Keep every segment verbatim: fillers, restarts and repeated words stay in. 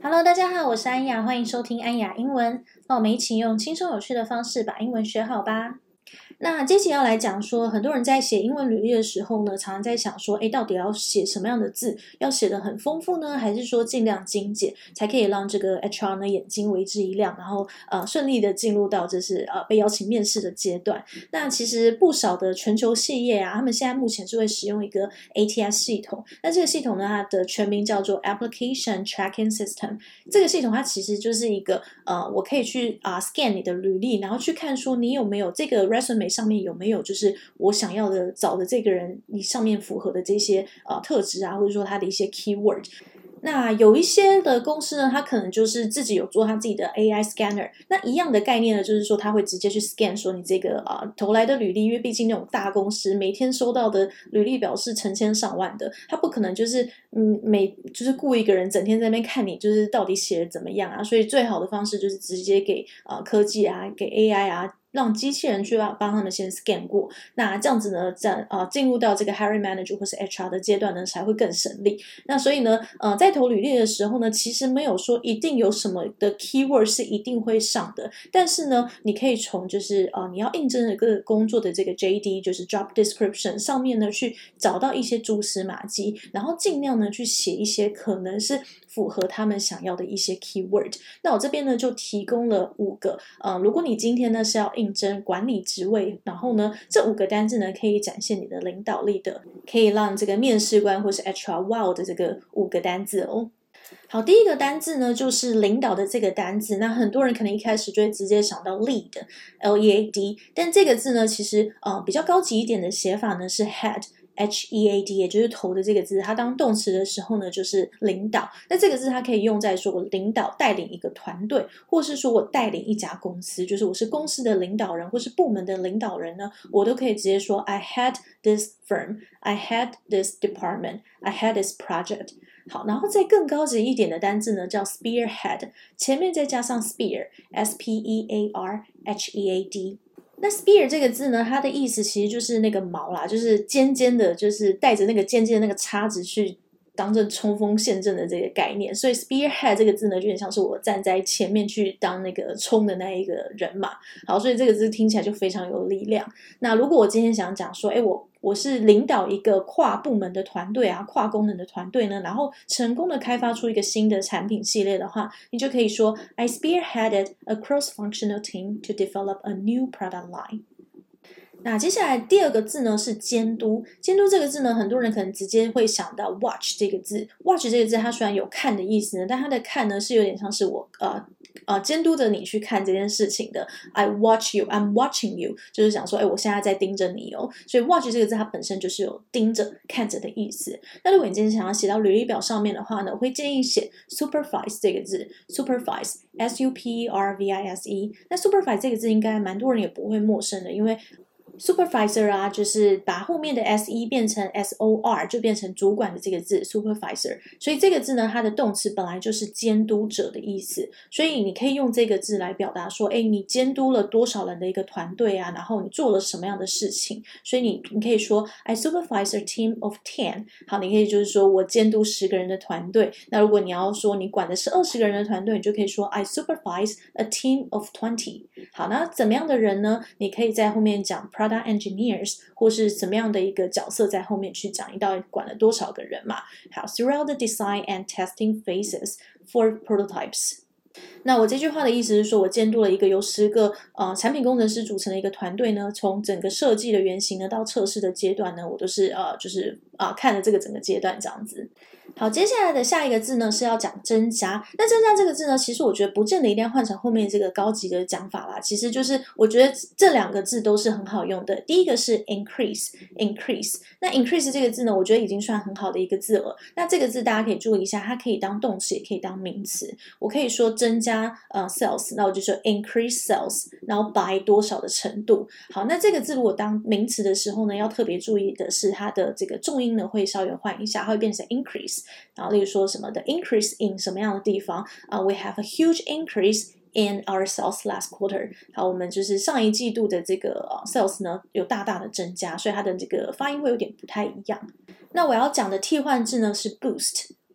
Hello， 大家好，我是安雅，欢迎收听安雅英文。那我们一起用轻松有趣的方式把英文学好吧。那这期要来讲说，很多人在写英文履历的时候呢，常常在想说，诶，到底要写什么样的字？要写得很丰富呢，还是说尽量精简，才可以让这个 H R 呢眼睛为之一亮，然后呃顺利的进入到就是呃被邀请面试的阶段。那其实不少的全球企业啊，他们现在目前是会使用一个 A T S 系统。那这个系统呢，它的全名叫做 Application Tracking System。这个系统它其实就是一个呃，我可以去啊、呃、scan 你的履历，然后去看说你有没有这个 resume 上面有没有就是我想要的找的这个人你上面符合的这些呃特质啊，或者说他的一些 keyword。那有一些的公司呢，它可能就是自己有做它自己的 A I scanner。那一样的概念呢，就是说它会直接去 scan 说你这个呃投来的履历，因为毕竟那种大公司每天收到的履历表是成千上万的，它不可能就是嗯每就是雇一个人整天在那边看你就是到底写的怎么样啊，所以最好的方式就是直接给呃科技啊，给 A I 啊。让机器人去帮他们先 scan 过，那这样子呢，在呃进入到这个 hiring manager 或是 H R 的阶段呢，才会更省力。那所以呢，呃，在投履历的时候呢，其实没有说一定有什么的 keyword 是一定会上的，但是呢，你可以从就是呃你要应征的个工作的这个 J D 就是 job description 上面呢，去找到一些蛛丝马迹，然后尽量呢去写一些可能是符合他们想要的一些 keyword。那我这边呢就提供了五个，呃，如果你今天呢是要应征管理职位，然后呢这五个单字呢可以展现你的领导力的，可以让这个面试官或是 H R wow 的这个五个单字哦。好，第一个单字呢就是领导的这个单字，那很多人可能一开始就会直接想到 lead L E A D， 但这个字呢其实呃比较高级一点的写法呢是 head H E A D， 也就是头的这个字，它当动词的时候呢就是领导。那这个字它可以用在说我领导带领一个团队，或是说我带领一家公司，就是我是公司的领导人或是部门的领导人呢，我都可以直接说 I head this firm, I head this department, I head this project。 好，然后再更高级一点的单字呢叫 spearhead， 前面再加上 spear S P E A R H E A D。那 spear 这个字呢，它的意思其实就是那个矛啦，就是尖尖的，就是带着那个尖尖的那个叉子去当着冲锋陷阵的这个概念，所以 spearhead 这个字呢，就有点像是我站在前面去当那个冲的那一个人嘛。好，所以这个字听起来就非常有力量。那如果我今天想讲说，哎，我我是领导一个跨部门的团队啊，跨功能的团队呢，然后成功的开发出一个新的产品系列的话，你就可以说 I spearheaded a cross-functional team to develop a new product line。那接下来第二个字呢是监督，监督这个字呢，很多人可能直接会想到 watch 这个字。watch 这个字它虽然有看的意思呢，但它的看呢是有点像是我呃呃监督着你去看这件事情的。I watch you, I'm watching you， 就是讲说，哎，我现在在盯着你哦。所以 watch 这个字它本身就是有盯着、看着的意思。那如果你今天想要写到履历表上面的话呢，我会建议写 supervise 这个字 ，supervise S U P E R V I S E。那 supervise 这个字应该蛮多人也不会陌生的，因为supervisor 啊，就是把后面的 se 变成 sor， 就变成主管的这个字 supervisor。所以这个字呢，它的动词本来就是监督者的意思，所以你可以用这个字来表达说，哎，你监督了多少人的一个团队啊，然后你做了什么样的事情。所以你你可以说 I supervise a team of ten。好，你可以就是说我监督十个人的团队。那如果你要说你管的是二十个人的团队，你就可以说 I supervise a team of twenty。好，那怎么样的人呢？你可以在后面讲 product engineers， 或是怎么样的一个角色在后面去讲，你到底管了多少个人嘛。好 throughout the design and testing phases for prototypes。那我这句话的意思是说，我监督了一个由十个呃产品工程师组成的一个团队呢，从整个设计的原型呢到测试的阶段呢，我都是呃就是啊、呃、看了这个整个阶段这样子。好，接下来的下一个字呢是要讲增加。那增加这个字呢，其实我觉得不见得一定要换成后面这个高级的讲法啦。其实就是我觉得这两个字都是很好用的。第一个是 increase increase。那 increase 这个字呢，我觉得已经算很好的一个字了。那这个字大家可以注意一下，它可以当动词，也可以当名词。我可以说增加呃 sales， 那我就说 increase sales， 然后 by 多少的程度。好，那这个字如果当名词的时候呢，要特别注意的是它的这个重音呢会稍微换一下，它会变成 increase。然后例如说什么的 increase in 什么样的地方啊、uh, we have a huge increase in our sales last quarter。 好，我们就是上一季度的这个、uh, sales 呢有大大的增加，所以它的这个发音会有点不太一样。那我要讲的替换字呢是 boost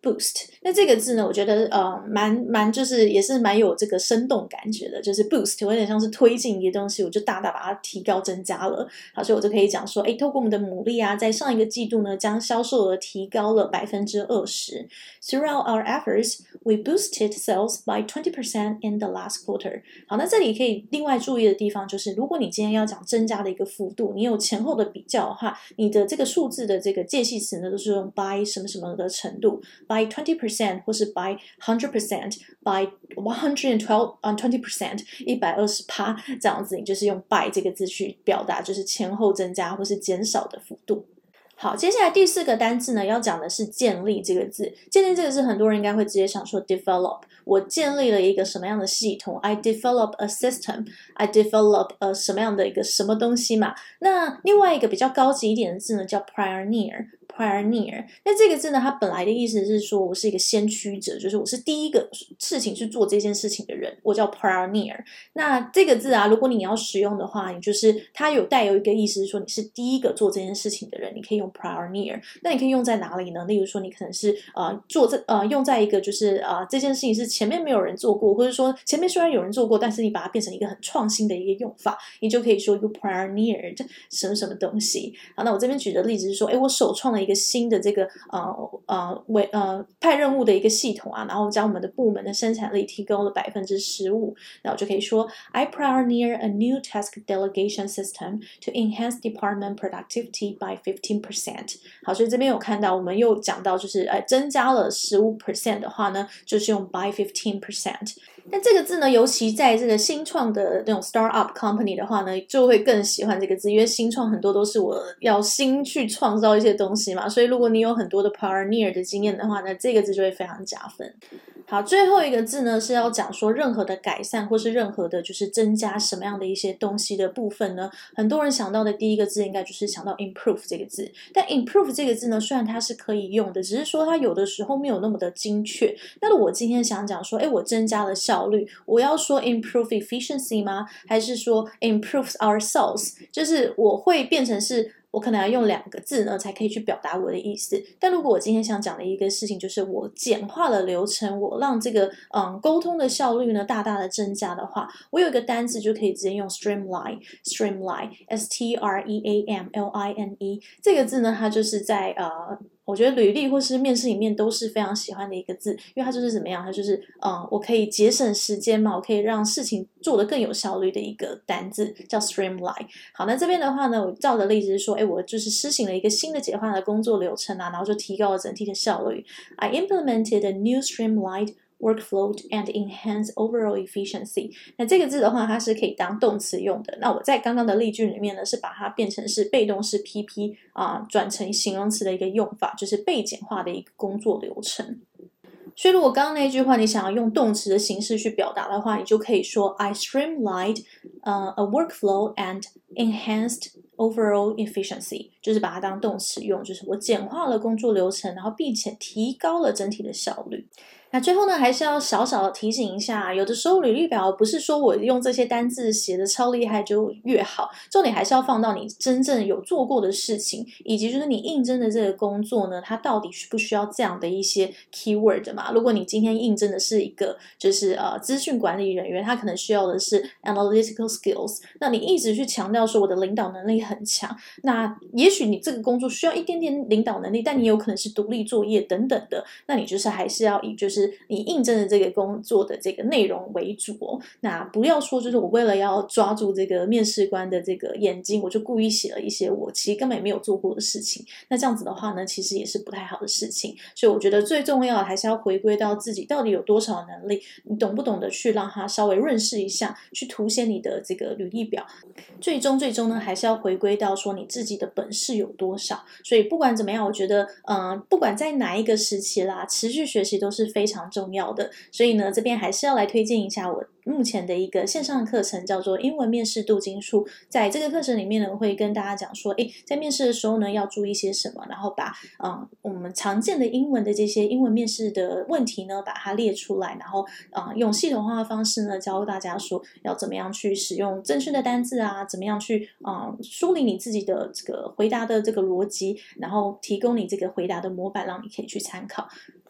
boost。那这个字呢，我觉得呃蛮蛮就是也是蛮有这个生动感觉的，就是 boost 有点像是推进一个东西，我就大大把它提高增加了。好，所以我就可以讲说，诶，透过我们的努力啊，在上一个季度呢，将销售额提高了 百分之二十。Throughout our efforts, we boosted sales by twenty percent in the last quarter. 好，那这里可以另外注意的地方就是，如果你今天要讲增加的一个幅度，你有前后的比较的话，你的这个数字的这个介系词呢，都是用 by 什么什么的程度 by twenty percent 或是 by one hundred percent by one hundred twelve on twenty percent 一百二十趴这样子，你就是用 by 这个字去表达，就是前后增加或是减少的幅度。好，接下来第四个单字呢，要讲的是建立这个字。建立这个字，很多人应该会直接想说 develop。我建立了一个什么样的系统 ？I develop a system. I develop a 什么样的一个什么东西嘛？那另外一个比较高级一点的字呢，叫 pioneer。pioneer， 那这个字呢，它本来的意思是说我是一个先驱者，就是我是第一个事情去做这件事情的人，我叫 pioneer。那这个字啊，如果你要使用的话，你就是它有带有一个意思是说你是第一个做这件事情的人，你可以用 pioneer。那你可以用在哪里呢？例如说，你可能是呃做这呃用在一个就是呃这件事情是前面没有人做过，或者说前面虽然有人做过，但是你把它变成一个很创新的一个用法，你就可以说 you pioneered 什么什么东西。好，那我这边举的例子是说，诶，我首创了一个新的这个呃呃为呃派任务的一个系统啊，然后将我们的部门的生产力提高了 百分之十五， 那我就可以说 I pioneer a new task delegation system to enhance department productivity by fifteen percent。 好，所以这边有看到我们又讲到就是呃增加了 百分之十五 的话呢，就是用 by fifteen percent。但这个字呢，尤其在这个新创的那种 startup company 的话呢，就会更喜欢这个字，因为新创很多都是我要新去创造一些东西嘛，所以如果你有很多的 pioneer 的经验的话呢，这个字就会非常加分。好，最后一个字呢是要讲说任何的改善或是任何的就是增加什么样的一些东西的部分呢，很多人想到的第一个字应该就是想到 improve 这个字。但 improve 这个字呢，虽然它是可以用的，只是说它有的时候没有那么的精确。那我今天想讲说，诶，我增加了效率，我要说 improve efficiency 吗？还是说 improves ourselves？ 就是我会变成是我可能要用两个字呢才可以去表达我的意思。但如果我今天想讲的一个事情就是我简化了流程，我让这个嗯沟通的效率呢大大的增加的话，我有一个单字就可以直接用 streamline streamline S T R E A M L I N E 这个字呢，它就是在呃我觉得履历或是面试里面都是非常喜欢的一个字，因为它就是怎么样，它就是嗯，我可以节省时间嘛，我可以让事情做得更有效率的一个单字，叫 streamline。好，那这边的话呢，我照的例子是说，诶，我就是施行了一个新的简化的工作流程啊，然后就提高了整体的效率。I implemented a new streamlined workflow and enhance overall efficiency。 那这个字的话，它是可以当动词用的。那我在刚刚的例句里面呢，是把它变成是被动式 P P 啊、呃，转成形容词的一个用法，就是被简化的一个工作流程。所以如果刚刚那句话你想要用动词的形式去表达的话，你就可以说 I streamlined、uh, a workflow and enhanced overall efficiency， 就是把它当动词用，就是我简化了工作流程，然后并且提高了整体的效率。那最后呢，还是要小小的提醒一下，有的时候履历表不是说我用这些单字写的超厉害就越好，重点还是要放到你真正有做过的事情，以及就是你应征的这个工作呢，它到底需不需要这样的一些 keyword 嘛？如果你今天应征的是一个就是呃资讯管理人员，他可能需要的是 analytical skills， 那你一直去强调说我的领导能力很强，那也许你这个工作需要一点点领导能力，但你有可能是独立作业等等的，那你就是还是要以就是你应征的这个工作的这个内容为主哦。那不要说就是我为了要抓住这个面试官的这个眼睛，我就故意写了一些我其实根本也没有做过的事情，那这样子的话呢，其实也是不太好的事情。所以我觉得最重要的还是要回归到自己到底有多少能力，你懂不懂得去让它稍微润饰一下，去凸显你的这个履历表。最终最终呢，还是要回归到说你自己的本事有多少。所以不管怎么样，我觉得嗯、呃，不管在哪一个时期啦，持续学习都是非常重要的。所以呢，这边还是要来推荐一下我目前的一个线上课程，叫做英文面试镀金术。在这个课程里面呢，会跟大家讲说，诶，在面试的时候呢，要注意些什么，然后把嗯我们常见的英文的这些英文面试的问题呢，把它列出来，然后嗯用系统化的方式呢，教大家说要怎么样去使用正确的单字啊，怎么样去嗯梳理你自己的这个回答的这个逻辑，然后提供你这个回答的模板，让你可以去参考。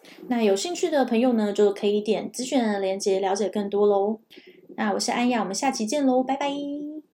那有兴趣的朋友呢，就可以点资讯的链接了解更多喽。那我是安雅，我们下期见喽，拜拜。